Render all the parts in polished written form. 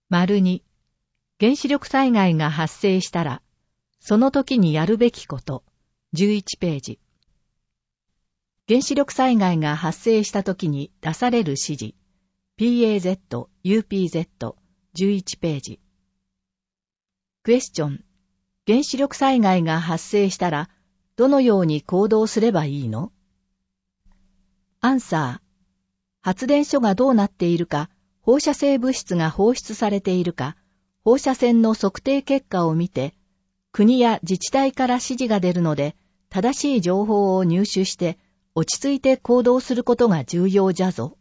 2、原子力災害が発生したら、その時にやるべきこと、11ページ。原子力災害が発生した時に出される指示、PAZ、UPZ、11ページ。クエスチョン。原子力災害が発生したら、どのように行動すればいいの？アンサー。発電所がどうなっているか、放射性物質が放出されているか、放射線の測定結果を見て、国や自治体から指示が出るので、正しい情報を入手して、落ち着いて行動することが重要じゃぞ。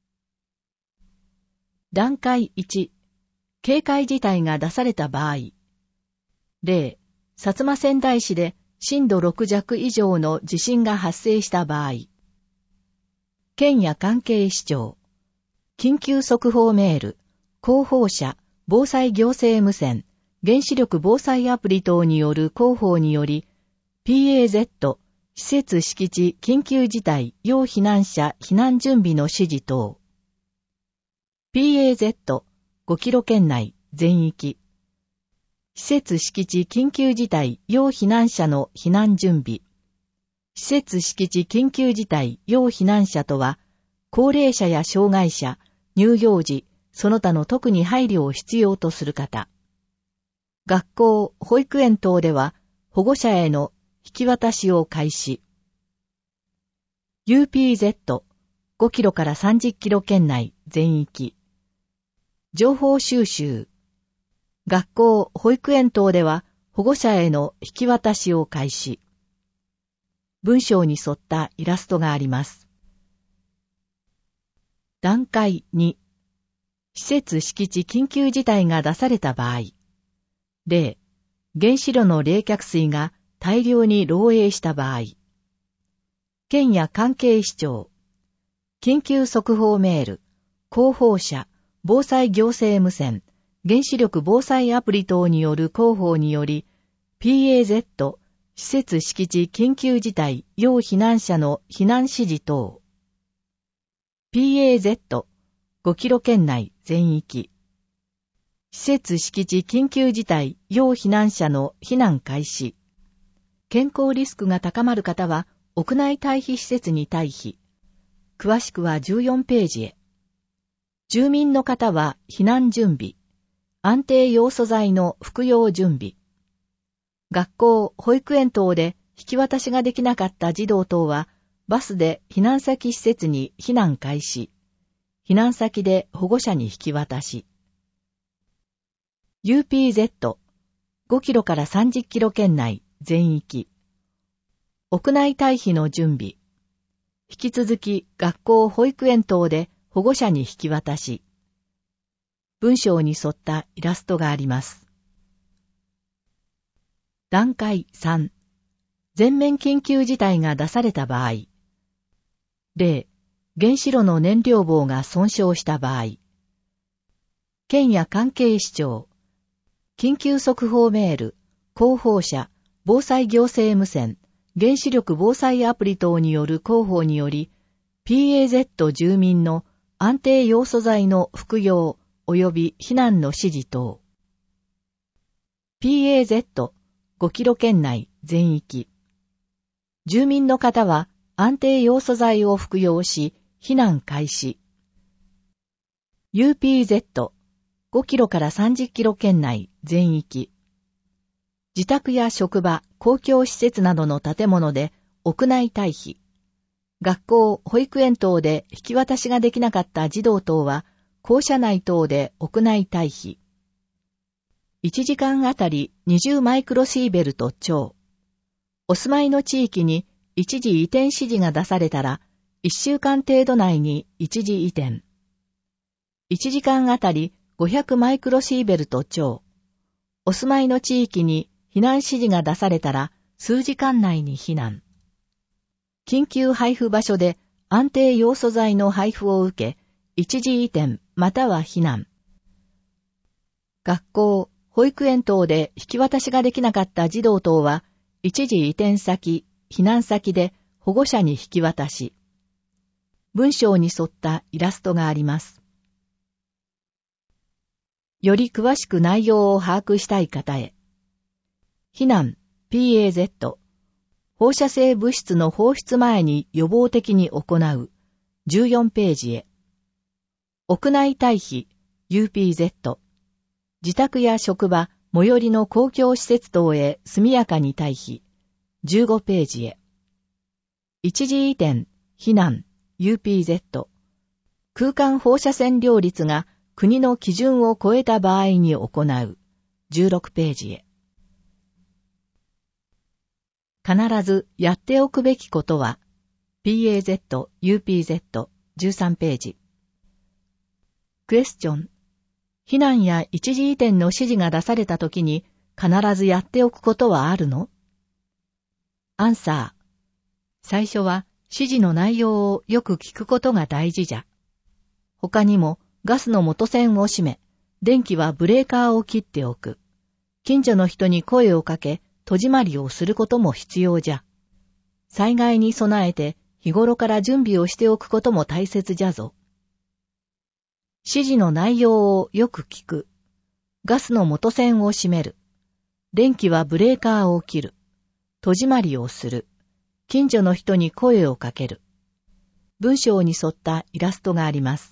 段階1、警戒事態が出された場合。例、薩摩川内市で震度6弱以上の地震が発生した場合。県や関係市町。緊急速報メール、広報車、防災行政無線、原子力防災アプリ等による広報により、PAZ、施設敷地緊急事態要避難者避難準備の指示等。PAZ、5キロ圏内、全域。施設敷地緊急事態要避難者の避難準備。施設敷地緊急事態要避難者とは、高齢者や障害者、乳幼児、その他の特に配慮を必要とする方。学校、保育園等では、保護者への引き渡しを開始。UPZ、5キロから30キロ圏内、全域。情報収集。学校、保育園等では保護者への引き渡しを開始。文章に沿ったイラストがあります。段階2、施設敷地緊急事態が出された場合。例、原子炉の冷却水が大量に漏洩した場合。県や関係市町。緊急速報メール、広報車、防災行政無線、原子力防災アプリ等による広報により、PAZ、施設敷地緊急事態要避難者の避難指示等。PAZ、5キロ圏内全域。施設敷地緊急事態要避難者の避難開始。健康リスクが高まる方は、屋内退避施設に退避。詳しくは14ページへ。住民の方は避難準備。安定ヨウ素剤の服用準備。学校、保育園等で引き渡しができなかった児童等は、バスで避難先施設に避難開始。避難先で保護者に引き渡し。UPZ、5キロから30キロ圏内、全域。屋内退避の準備。引き続き学校、保育園等で保護者に引き渡し。文章に沿ったイラストがあります。段階3、全面緊急事態が出された場合。例、原子炉の燃料棒が損傷した場合。県や関係市町。緊急速報メール、広報車、防災行政無線、原子力防災アプリ等による広報により、PAZ 住民の安定ヨウ素剤の服用及び避難の指示等。PAZ、5キロ圏内全域。住民の方は安定ヨウ素剤を服用し、避難開始。UPZ、5キロから30キロ圏内全域。自宅や職場、公共施設などの建物で屋内退避。学校、保育園等で引き渡しができなかった児童等は、校舎内等で屋内退避。1時間あたり20マイクロシーベルト超。お住まいの地域に一時移転指示が出されたら、1週間程度内に一時移転。1時間あたり500マイクロシーベルト超。お住まいの地域に避難指示が出されたら、数時間内に避難。緊急配布場所で安定ヨウ素剤の配布を受け、一時移転または避難。学校、保育園等で引き渡しができなかった児童等は、一時移転先、避難先で保護者に引き渡し。文章に沿ったイラストがあります。 より詳しく内容を把握したい方へ。避難 PAZ 放射性物質の放出前に予防的に行う14ページへ。屋内退避 UPZ 自宅や職場、最寄りの公共施設等へ速やかに退避15ページへ。一時移転避難 UPZ 空間放射線量率が国の基準を超えた場合に行う16ページへ。必ずやっておくべきことは PAZ、UPZ 13ページ。クエスチョン。避難や一時移転の指示が出されたときに必ずやっておくことはあるの？アンサー。最初は指示の内容をよく聞くことが大事じゃ。他にもガスの元栓を閉め、電気はブレーカーを切っておく。近所の人に声をかけ、戸締まりをすることも必要じゃ。災害に備えて日頃から準備をしておくことも大切じゃぞ。指示の内容をよく聞く。ガスの元栓を閉める。電気はブレーカーを切る。戸締まりをする。近所の人に声をかける。文章に沿ったイラストがあります。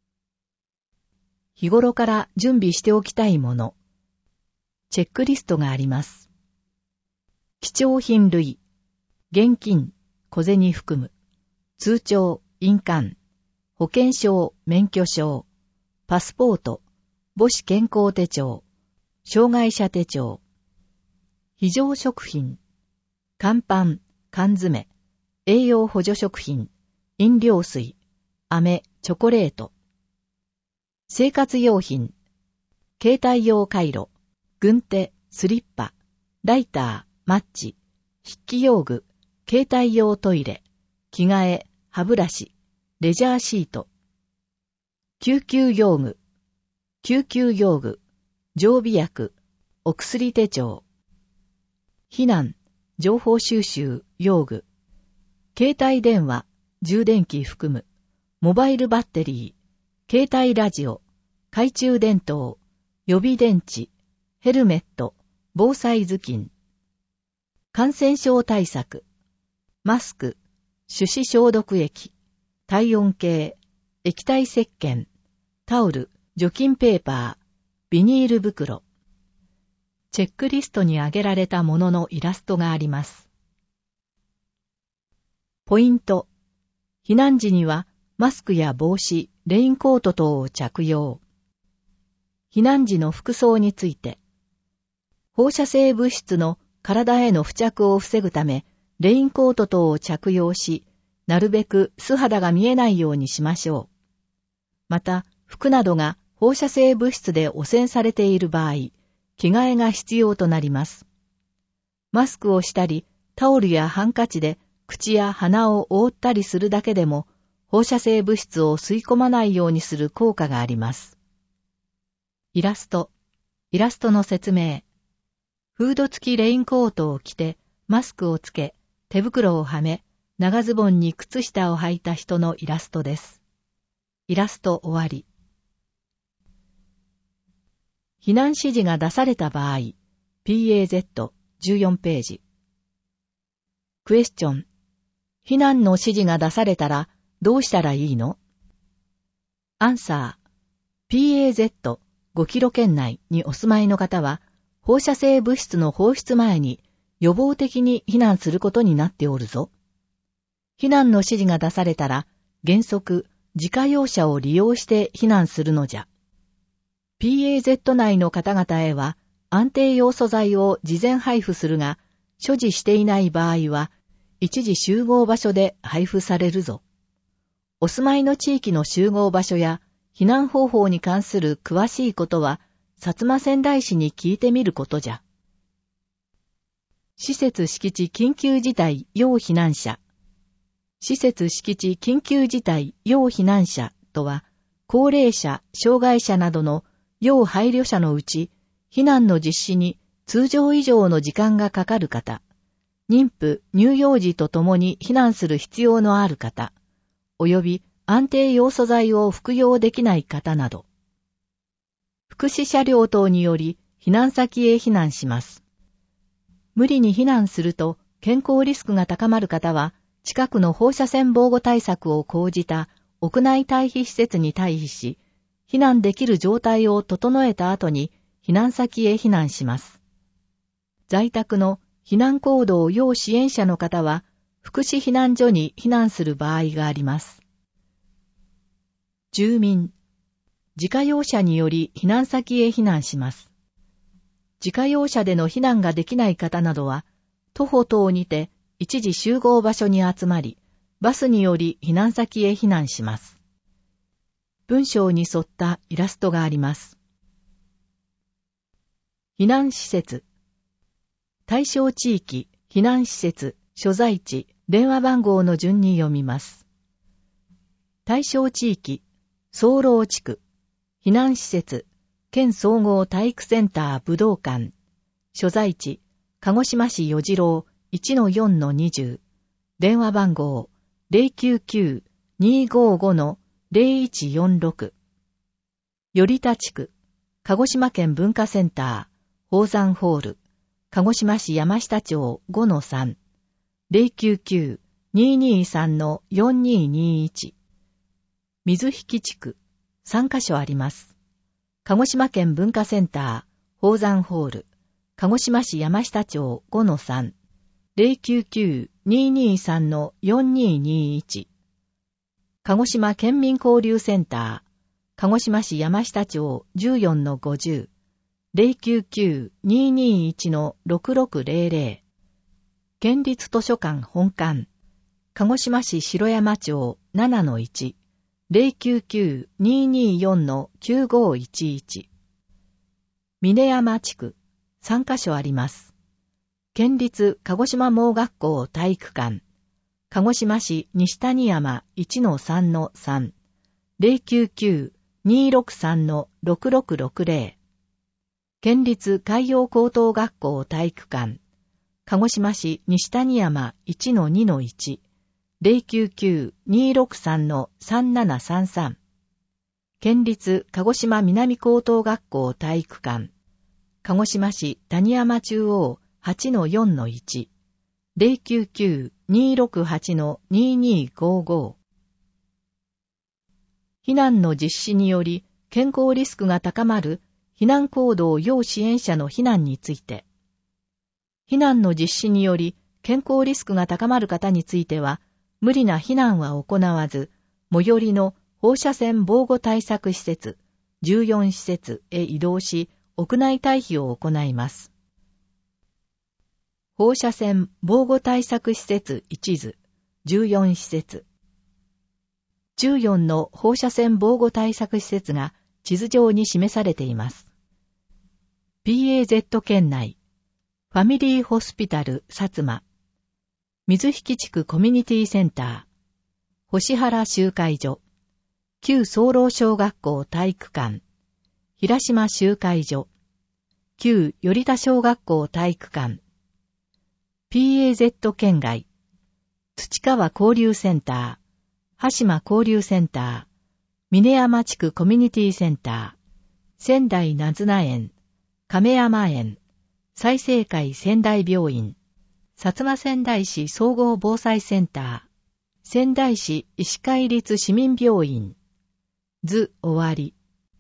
日頃から準備しておきたいもの。チェックリストがあります。貴重品類。現金、小銭含む。通帳、印鑑。保険証、免許証。パスポート。母子健康手帳。障害者手帳。非常食品。乾パン、缶詰。栄養補助食品。飲料水。飴、チョコレート。生活用品。携帯用カイロ。軍手、スリッパ。ライター、マッチ。筆記用具。携帯用トイレ。着替え、歯ブラシ。レジャーシート。救急用具。救急用具。常備薬。お薬手帳。避難。情報収集、用具。携帯電話、充電器含む。モバイルバッテリー。携帯ラジオ。懐中電灯。予備電池。ヘルメット。防災頭巾。感染症対策。マスク。手指消毒液。体温計。液体石鹸。タオル。除菌ペーパー。ビニール袋。チェックリストに挙げられたもののイラストがあります。ポイント。避難時にはマスクや帽子、レインコート等を着用。避難時の服装について。放射性物質の体への付着を防ぐため、レインコート等を着用し、なるべく素肌が見えないようにしましょう。また、服などが放射性物質で汚染されている場合、着替えが必要となります。マスクをしたり、タオルやハンカチで口や鼻を覆ったりするだけでも、放射性物質を吸い込まないようにする効果があります。イラストの説明。フード付きレインコートを着て、マスクをつけ、手袋をはめ、長ズボンに靴下を履いた人のイラストです。イラスト終わり。避難指示が出された場合、PAZ 14ページ。クエスチョン。避難の指示が出されたらどうしたらいいの？アンサー。PAZ 5キロ圏内にお住まいの方は、放射性物質の放出前に予防的に避難することになっておるぞ。避難の指示が出されたら、原則、自家用車を利用して避難するのじゃ。PAZ 内の方々へは、安定ヨウ素剤を事前配布するが、所持していない場合は、一時集合場所で配布されるぞ。お住まいの地域の集合場所や、避難方法に関する詳しいことは、薩摩川内市に聞いてみることじゃ。施設敷地緊急事態要避難者。施設敷地緊急事態要避難者とは、高齢者、障害者などの要配慮者のうち、避難の実施に通常以上の時間がかかる方、妊婦、乳幼児とともに避難する必要のある方、及び安定ヨウ素剤を服用できない方など。 福祉車両等により避難先へ避難します。無理に避難すると健康リスクが高まる方は、近くの放射線防護対策を講じた屋内退避施設に退避し、避難できる状態を整えた後に避難先へ避難します。在宅の避難行動要支援者の方は、福祉避難所に避難する場合があります。住民、自家用車により避難先へ避難します。自家用車での避難ができない方などは、徒歩等にて一時集合場所に集まり、バスにより避難先へ避難します。文章に沿ったイラストがあります。避難施設。対象地域、避難施設、所在地、電話番号の順に読みます。対象地域、宗老地区。避難施設、県総合体育センター武道館。所在地、鹿児島市与次郎 1-4-20。電話番号、099-255-0146。頼田地区、鹿児島県文化センター、宝山ホール。鹿児島市山下町 5-3。099-223-4221。水引地区、3カ所あります。鹿児島県文化センター、宝山ホール。鹿児島市山下町 5-3。099-223-4221。鹿児島県民交流センター、鹿児島市山下町 14-50。099-221-6600。県立図書館本館、鹿児島市城山町 7-1。099-224-9511。峰山地区、3カ所あります。県立鹿児島盲学校体育館、鹿児島市西谷山 1-3-3。099-263-6660。県立海洋高等学校体育館、鹿児島市西谷山 1-2-1。099-263-3733。県立鹿児島南高等学校体育館、鹿児島市谷山中央 8-4-1。099-268-2255。避難の実施により健康リスクが高まる避難行動要支援者の避難について、避難の実施により健康リスクが高まる方については、無理な避難は行わず、最寄りの放射線防護対策施設、14施設へ移動し、屋内退避を行います。放射線防護対策施設1図、14施設。14の放射線防護対策施設が地図上に示されています。PAZ 県内、ファミリーホスピタル薩摩、水引地区コミュニティセンター、星原集会所、旧宗老小学校体育館、平島集会所、旧頼田小学校体育館、PAZ 県外、土川交流センター、羽島交流センター、峰山地区コミュニティセンター、仙台なずな園、亀山園、済生会仙台病院、薩摩仙台市総合防災センター、仙台市医師会立市民病院。図終わり。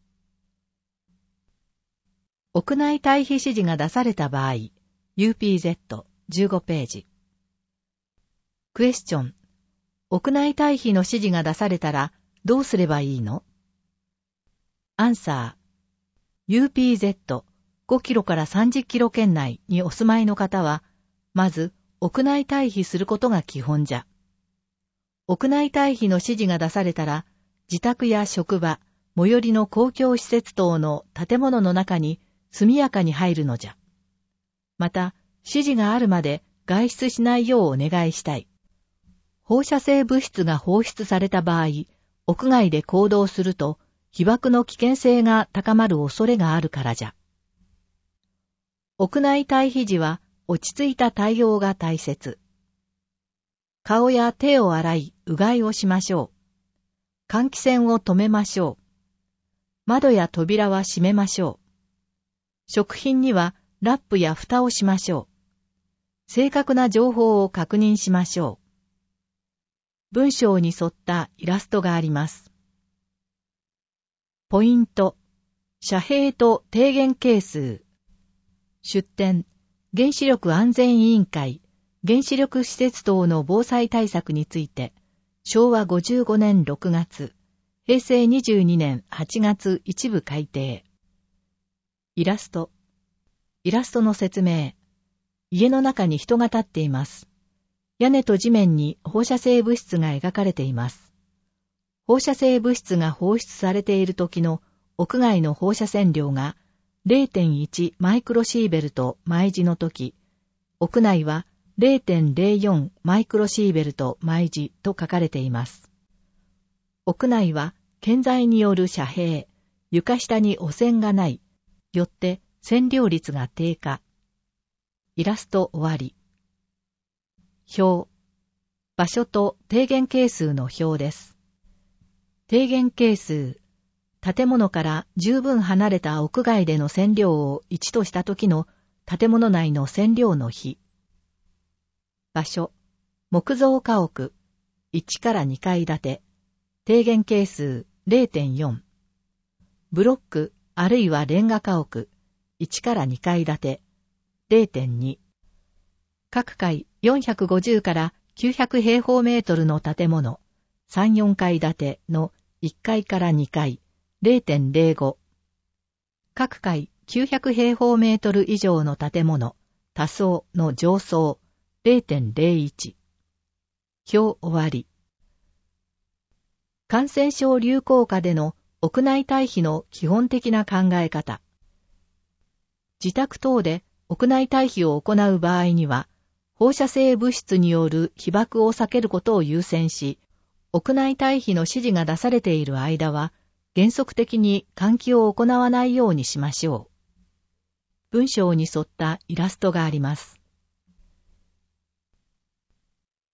屋内退避指示が出された場合、UPZ15 ページ。クエスチョン。屋内退避の指示が出されたらどうすればいいの？アンサー。UPZ5 キロから30キロ圏内にお住まいの方は、まず屋内退避することが基本じゃ。屋内退避の指示が出されたら、自宅や職場、最寄りの公共施設等の建物の中に速やかに入るのじゃ。また、指示があるまで外出しないようお願いしたい。放射性物質が放出された場合、屋外で行動すると被爆の危険性が高まる恐れがあるからじゃ。屋内退避時は落ち着いた対応が大切。顔や手を洗い、うがいをしましょう。換気扇を止めましょう。 窓や扉は閉めましょう。食品にはラップや蓋をしましょう。正確な情報を確認しましょう。文章に沿ったイラストがあります。ポイント。遮蔽と低減係数。出典。原子力安全委員会、原子力施設等の防災対策について、昭和55年6月、平成22年8月一部改訂。イラスト。イラストの説明。家の中に人が立っています。屋根と地面に放射性物質が描かれています。放射性物質が放出されている時の屋外の放射線量が 0.1 マイクロシーベルト毎時の時、屋内は 0.04 マイクロシーベルト毎時と書かれています。屋内は建材による遮蔽、床下に汚染がない、よって線量率が低下。イラスト終わり。表。場所と低減係数の表です。低減係数。建物から十分離れた屋外での線量を1とした時の建物内の線量の比。場所。木造家屋。1から2階建て。低減係数 0.4。ブロックあるいはレンガ家屋。1から2階建て。0.2。各階450から900平方メートルの建物、3、4階建ての1階から2階、0.05。各階900平方メートル以上の建物、多層の上層、0.01。表終わり。感染症流行下での屋内退避の基本的な考え方。自宅等で屋内退避を行う場合には、放射性物質による被曝を避けることを優先し、屋内退避の指示が出されている間は、原則的に換気を行わないようにしましょう。文章に沿ったイラストがあります。